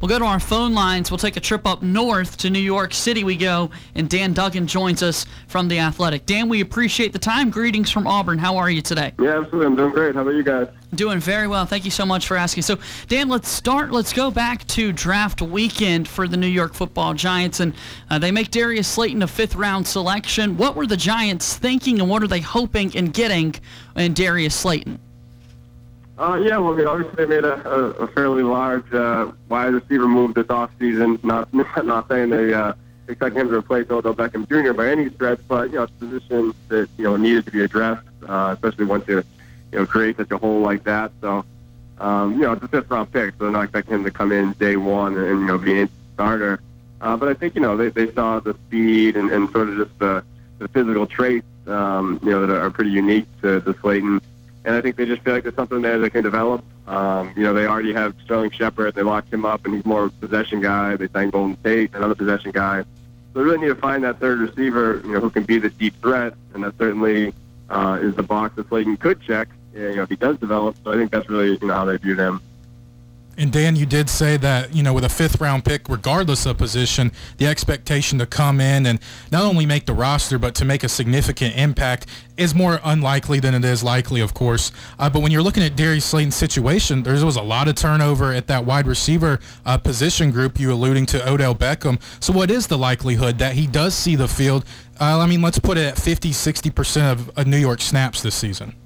We'll go to our phone lines. We'll take a trip up north to New York City we go, and Dan Duggan joins us from The Athletic. Dan, we appreciate the time. Greetings from Auburn. How are you today? Yeah, absolutely. I'm doing great. How about you guys? Doing very well. Thank you so much for asking. So, Dan, let's go back to draft weekend for the New York Football Giants, and they make Darius Slayton a fifth-round selection. What were the Giants thinking, and what are they hoping in getting in Darius Slayton? Yeah, well, obviously they made a fairly large wide receiver move this offseason. Not saying they expect him to replace Odell Beckham Jr. by any stretch, but it's a position that needed to be addressed, especially once you create such a hole like that. So it's a fifth-round pick, so they're not expecting him to come in day one and be an starter. But I think they saw the speed and sort of just the physical traits that are pretty unique to Slayton. And I think they just feel like there's something there they can develop. They already have Sterling Shepard. They locked him up, and he's more of a possession guy. They signed Golden Tate, another possession guy. So they really need to find that third receiver, who can be the deep threat, and that certainly is the box that Slayton could check, if he does develop. So I think that's really, how they view him. And Dan, you did say that, with a fifth-round pick, regardless of position, the expectation to come in and not only make the roster, but to make a significant impact is more unlikely than it is likely, of course. But when you're looking at Darius Slayton's situation, there was a lot of turnover at that wide receiver position group, you alluding to Odell Beckham. So what is the likelihood that he does see the field? Let's put it at 50-60% of New York snaps this season.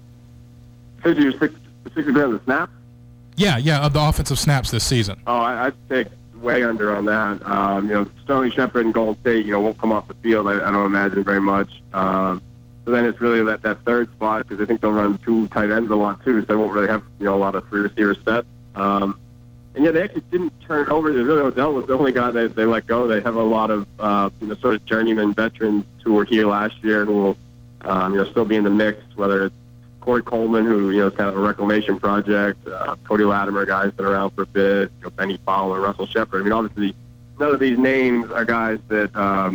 50-60% of the snaps? Yeah, of the offensive snaps this season. Oh, I'd take way under on that. Sterling Shepard and Golden Tate, won't come off the field. I don't imagine very much. So then it's really that third spot, because I think they'll run two tight ends a lot too, so they won't really have a lot of three receiver sets. They actually didn't turn over. Odell was the only guy that they let go. They have a lot of sort of journeyman veterans who were here last year who will still be in the mix, whether it's Corey Coleman, who is kind of a reclamation project. Cody Latimer, guys been around for a bit. Benny Fowler, Russell Shepard. Obviously, none of these names are guys that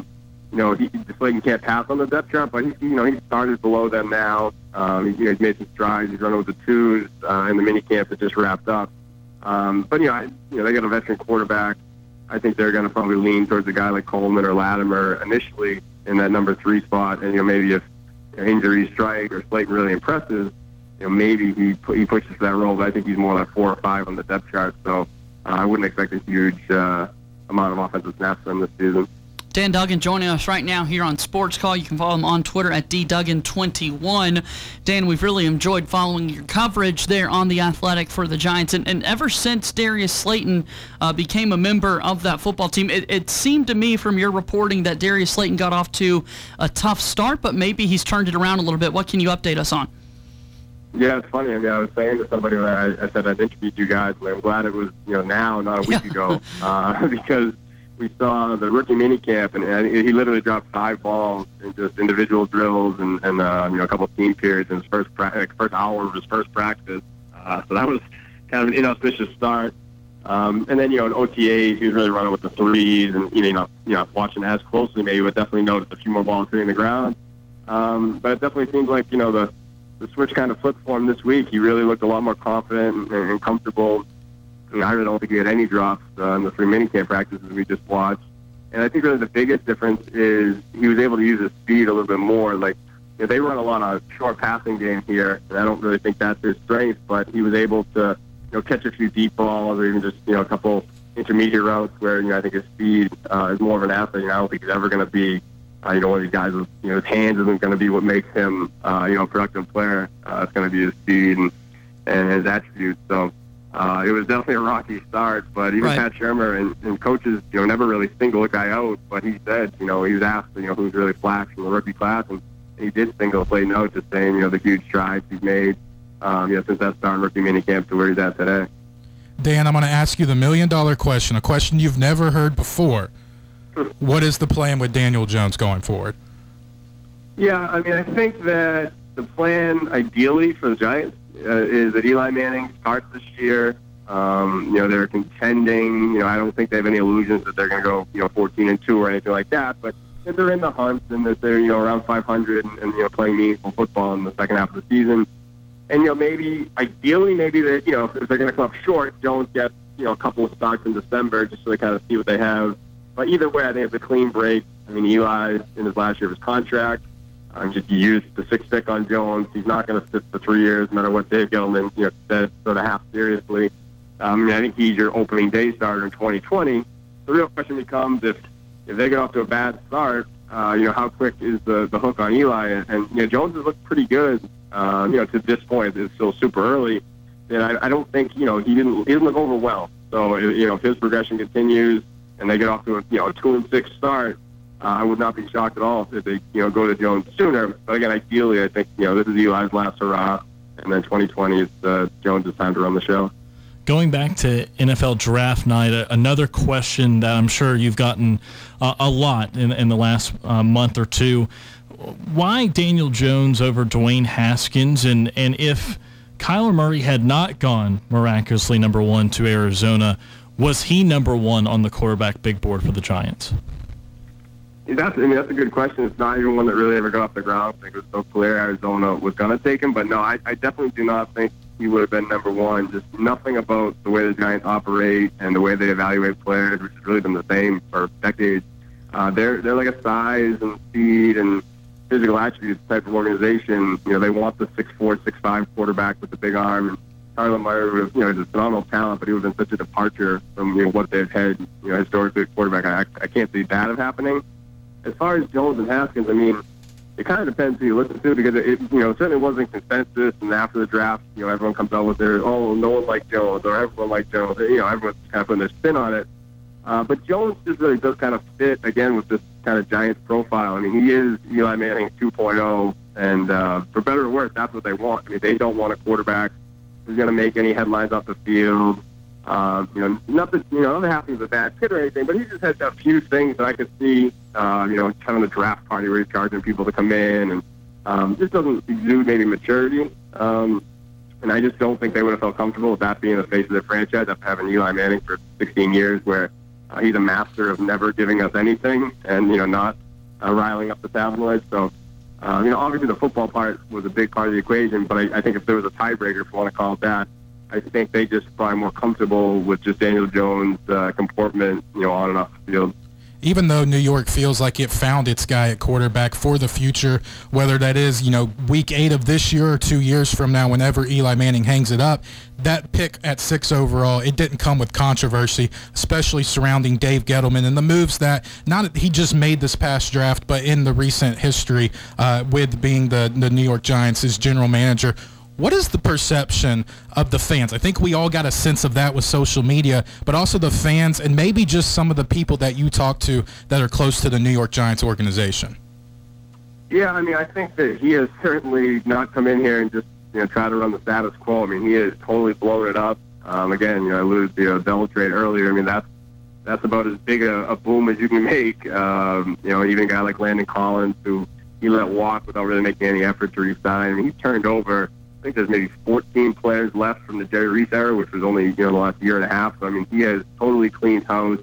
Slayton can't pass on the depth chart. But he started below them now. He's made some strides. He's running with the twos in the mini camp that just wrapped up. But they got a veteran quarterback. I think they're going to probably lean towards a guy like Coleman or Latimer initially in that number 3 spot. And maybe if injuries strike or Slayton really impresses, maybe he pushes that role, but I think he's more like 4 or 5 on the depth chart. So I wouldn't expect a huge amount of offensive snaps from this season. Dan Duggan joining us right now here on Sports Call. You can follow him on Twitter at dduggan21. Dan, we've really enjoyed following your coverage there on The Athletic for the Giants. And ever since Darius Slayton became a member of that football team, it seemed to me from your reporting that Darius Slayton got off to a tough start, but maybe he's turned it around a little bit. What can you update us on? Yeah, it's funny. I was saying to somebody that I said I'd interviewed you guys, and I'm glad it was now, not a week ago, because we saw the rookie minicamp, and he literally dropped 5 balls in just individual drills and a couple of team periods in his first hour of his first practice. So that was kind of an inauspicious start. And then in OTAs, he was really running with the threes, and watching as closely, maybe would definitely notice a few more balls hitting the ground. But it definitely seems like the switch kind of flipped for him this week. He really looked a lot more confident and comfortable. I really don't think he had any drops in the 3 minicamp practices we just watched. And I think really the biggest difference is he was able to use his speed a little bit more. They run a lot of short passing game here, and I don't really think that's his strength, but he was able to catch a few deep balls or even just a couple intermediate routes where I think his speed is more of an athlete. I don't think he's ever going to be one of these guys with his hands isn't going to be what makes him a productive player. It's going to be his speed and his attributes. So it was definitely a rocky start, but even Pat Shermer and coaches, never really single a guy out. But he said, he was asked, who's really flashed from the rookie class, and he did single Slayton out, just saying, the huge strides he's made, since that start in rookie minicamp to where he's at today. Dan, I'm going to ask you the $1 million question, a question you've never heard before. What is the plan with Daniel Jones going forward? Yeah, I think that the plan, ideally, for the Giants is that Eli Manning starts this year. They're contending. I don't think they have any illusions that they're going to go, 14-2 or anything like that. But they're in the hunt and that they're, around 500 and playing meaningful football in the second half of the season. And maybe ideally, that if they're going to come up short, Jones gets a couple of starts in December just so they kind of see what they have. But either way, I think it's a clean break. I mean, Eli, in his last year of his contract, just used the 6th pick on Jones. He's not going to sit for 3 years, no matter what Dave Gettleman, said sort of half seriously. I think he's your opening day starter in 2020. The real question becomes if they get off to a bad start, how quick is the hook on Eli? And Jones has looked pretty good, to this point. It's still super early. And I don't think, he didn't look overwhelmed. So, if his progression continues and they get off to a 2-6 start, I would not be shocked at all if they, go to Jones sooner. But again, ideally, I think, this is Eli's last hurrah. And then 2020 is Jones' time to run the show. Going back to NFL Draft Night, another question that I'm sure you've gotten a lot in the last month or two. Why Daniel Jones over Dwayne Haskins? And if Kyler Murray had not gone miraculously number 1 to Arizona, was he number 1 on the quarterback big board for the Giants? That's a good question. It's not even one that really ever got off the ground. I think it was so clear Arizona was going to take him. But no, I definitely do not think he would have been number 1. Just nothing about the way the Giants operate and the way they evaluate players, which has really been the same for decades. They're like a size and speed and physical attributes type of organization. They want the 6'4", 6'5" quarterback with the big arm. And Kyler Murray would have, he's a phenomenal talent, but he would have been such a departure from what they've had, historically at quarterback. I can't see that happening. As far as Jones and Haskins, I mean, it kind of depends who you listen to, because it certainly wasn't consensus. And after the draft, everyone comes out with their, no one liked Jones, or everyone liked Jones. Everyone's kind of putting their spin on it. But Jones just really does kind of fit, again, with this kind of Giants profile. I mean, he is Eli Manning 2.0, and for better or worse, that's what they want. I mean, they don't want a quarterback who's going to make any headlines off the field. Not that Haskins is a bad kid or anything, but he just has a few things that I could see, kind of the draft party where he's charging people to come in, and just doesn't exude maybe maturity. And I just don't think they would have felt comfortable with that being the face of their franchise after having Eli Manning for 16 years, where he's a master of never giving us anything and, not riling up the tabloids. So, obviously the football part was a big part of the equation, but I think if there was a tiebreaker, if you want to call it that, I think they just probably more comfortable with just Daniel Jones' comportment, on and off the field. Even though New York feels like it found its guy at quarterback for the future, whether that is, week 8 of this year or 2 years from now, whenever Eli Manning hangs it up, that pick at 6 overall, it didn't come with controversy, especially surrounding Dave Gettleman and the moves that not he just made this past draft, but in the recent history with being the New York Giants' general manager. What is the perception of the fans? I think we all got a sense of that with social media, but also the fans and maybe just some of the people that you talk to that are close to the New York Giants organization. Yeah, I mean, I think that he has certainly not come in here and just, try to run the status quo. I mean, he has totally blown it up. Again, I alluded to the Bell trade earlier. I mean, that's about as big a boom as you can make. Even a guy like Landon Collins, who he let walk without really making any effort to re-sign. I mean, he turned over, I think there's maybe 14 players left from the Jerry Reese era, which was only, the last year and a half. So, I mean, he has totally cleaned house.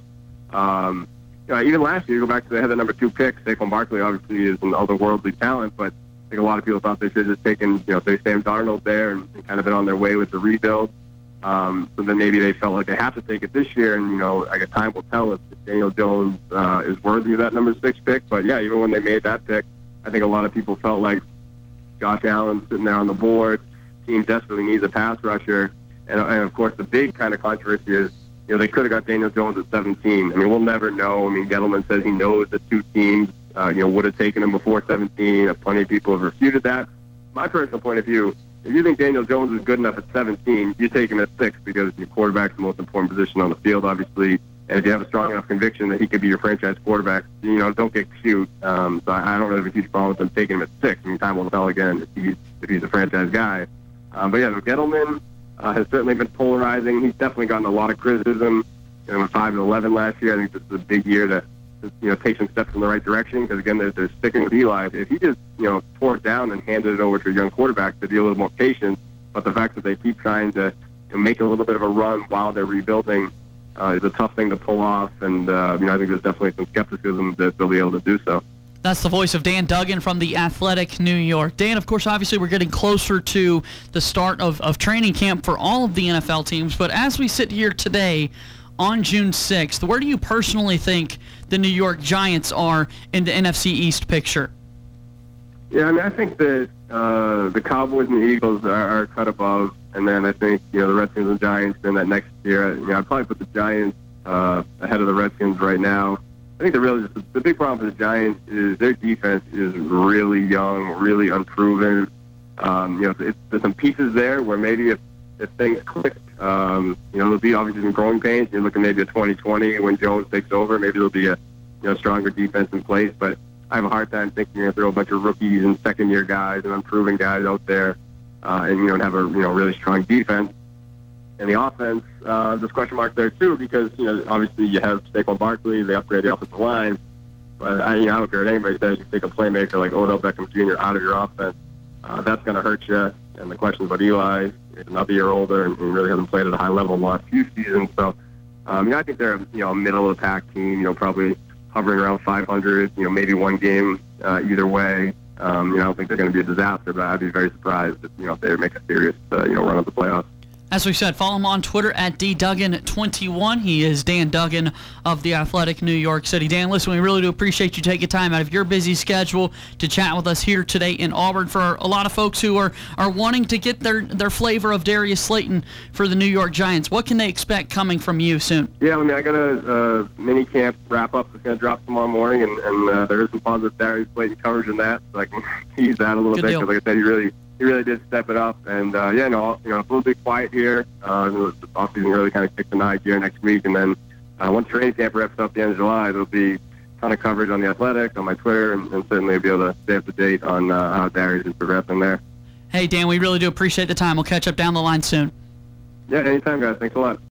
Even last year, you go back to they had the number 2 pick. Saquon Barkley obviously is an otherworldly talent, but I think a lot of people thought they should have just taken, say Sam Darnold there and kind of been on their way with the rebuild. So then maybe they felt like they have to take it this year, and, I guess time will tell if Daniel Jones is worthy of that number 6 pick. But, yeah, even when they made that pick, I think a lot of people felt like Josh Allen sitting there on the board. Team desperately needs a pass rusher. And of course, the big kind of controversy is, they could have got Daniel Jones at 17. I mean, we'll never know. I mean, Gettleman says he knows the 2 teams, would have taken him before 17. Plenty of people have refuted that. My personal point of view, if you think Daniel Jones is good enough at 17, you take him at 6 because your quarterback's the most important position on the field, obviously. And if you have a strong enough conviction that he could be your franchise quarterback, don't get cute. So I don't really have a huge problem with them taking him at 6. I mean, time will tell again if he's a franchise guy. But yeah, Gettleman has certainly been polarizing. He's definitely gotten a lot of criticism. 5-11 last year. I think this is a big year to take some steps in the right direction, because again, they're sticking with Eli. If he just tore it down and handed it over to a young quarterback, to be a little more patient. But the fact that they keep trying to make a little bit of a run while they're rebuilding is a tough thing to pull off, and I think there's definitely some skepticism that they'll be able to do so. That's the voice of Dan Duggan from the Athletic New York. Dan, of course, obviously we're getting closer to the start of training camp for all of the NFL teams, but as we sit here today on June 6th, where do you personally think the New York Giants are in the NFC East picture? Yeah, I mean, I think that the Cowboys and the Eagles are cut above, and then I think, the Redskins and Giants in that next year. I'd probably put the Giants ahead of the Redskins right now. I think the big problem for the Giants is their defense is really young, really unproven. There's some pieces there where maybe if things click, there'll be obviously some growing pains. You're looking maybe at 2020 when Jones takes over. Maybe there'll be a stronger defense in place. But I have a hard time thinking you're going to throw a bunch of rookies and second-year guys and unproven guys out there and have a really strong defense. And the offense, there's question marks there too because obviously you have Saquon Barkley, they upgrade the offensive line, but I don't care what anybody says. You take a playmaker like Odell Beckham Jr. out of your offense, that's going to hurt you. And the question about Eli, he's another year older and really hasn't played at a high level in the last few seasons. So I think they're a middle of the pack team, probably hovering around 500, maybe one game either way. I don't think they're going to be a disaster, but I'd be very surprised if they make a serious run at the playoffs. As we said, follow him on Twitter at dduggan21. He is Dan Duggan of the Athletic New York City. Dan, listen, we really do appreciate you taking time out of your busy schedule to chat with us here today in Auburn. For a lot of folks who are wanting to get their flavor of Darius Slayton for the New York Giants, what can they expect coming from you soon? Yeah, I got a mini camp wrap-up that's going to drop tomorrow morning, and there is some positive Darius Slayton coverage in that, so I can use that a little bit because, like I said, he really did step it up. And, it's a little bit quiet here. The offseason really kind of kicks in high gear next week. And then once training camp wraps up at the end of July, there'll be a ton of coverage on the Athletic, on my Twitter, and certainly be able to stay up to date on how Darius is progressing there. Hey, Dan, we really do appreciate the time. We'll catch up down the line soon. Yeah, anytime, guys. Thanks a lot.